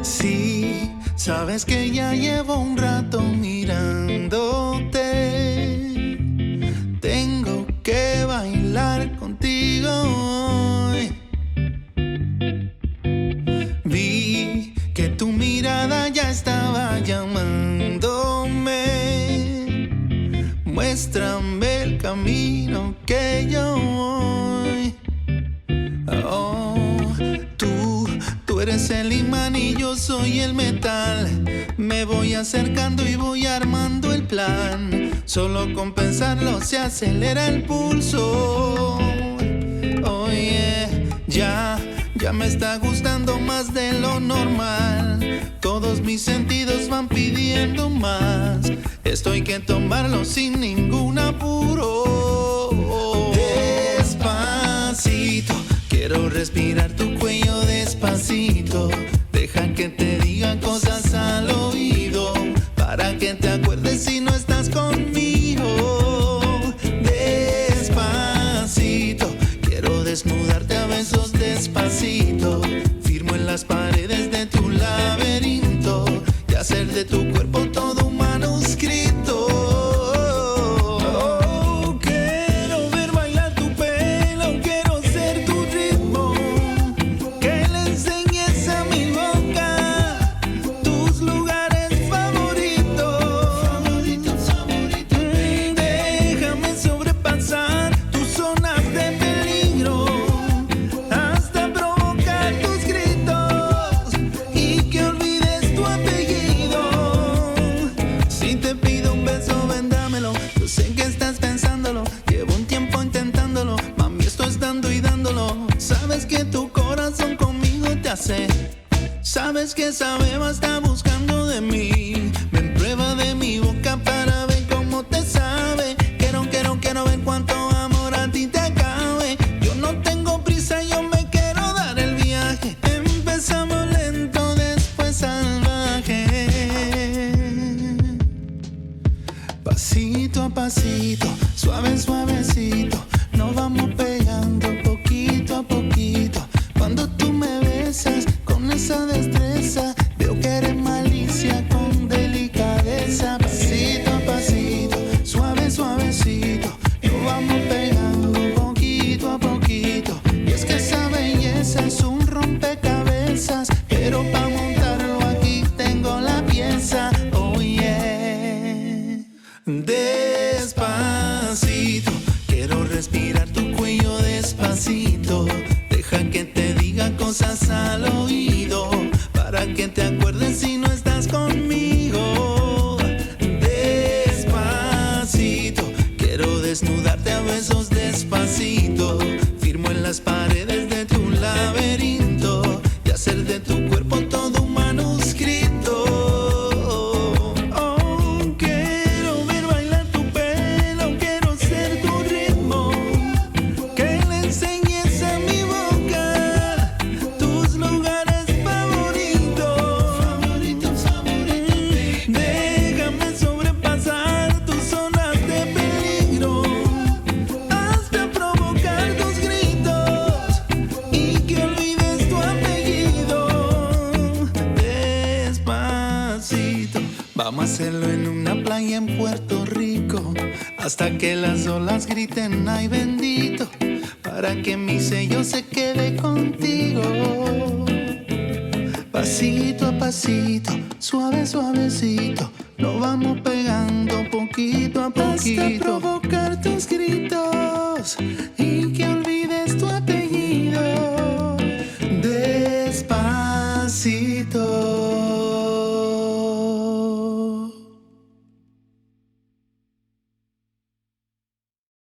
Sí, sabes que ya llevo un rato mirándote. Tengo que bailar contigo hoy. Vi que tu mirada ya estaba llamándome. Muéstrame el camino que yo voy. Oh, tú eres el imán y yo soy el metal. Me voy acercando y voy armando el plan. Solo con pensarlo se acelera el pulso. Oye, ya me está gustando más de lo normal. Todos mis sentidos van pidiendo más. Esto hay que tomarlo sin ningún apuro. Despacito, quiero respirar tu cuello despacito. Deja que te diga cosas al oído, para que te acuerdes si no estás conmigo. Despacito, quiero desnudarte a besos despacito. Firmo en las paredes de tu laberinto y hacer de tu cuerpo todo un manuscrito. Sabes que tu corazón conmigo te hace. Sabes que esa beba está buscando de mí. Ven, prueba de mi boca para ver cómo te sabe. Quiero ver cuánto amor a ti te cabe. Yo no tengo prisa, yo me quiero dar el viaje. Empezamos lento, después salvaje. Pasito a pasito, suave, suavecito. Nos vamos pegando poquito a poquito. Cuando tú me besas con esa destreza, veo que eres malicia con delicadeza. Pasito a pasito, suave, suavecito. Nos vamos pegando poquito a poquito. Y es que esa belleza es un rompecabezas, pero para montarlo aquí tengo la pieza. Oh yeah. Despacito, quiero respirar tu cuello despacito. Deja que te diga cosas al oído, para que te acuerdes si no estás conmigo. Despacito, quiero desnudarte a besos despacito. Firmo en las paredes de tu laberinto y hacer de tu cuerpo todo un manuscrito. Vamos a hacerlo en una playa en Puerto Rico, hasta que las olas griten ay bendito, para que mi sello se quede contigo. Pasito a pasito, suave, suavecito, nos vamos pegando poquito a poquito, hasta provocar tus gritos.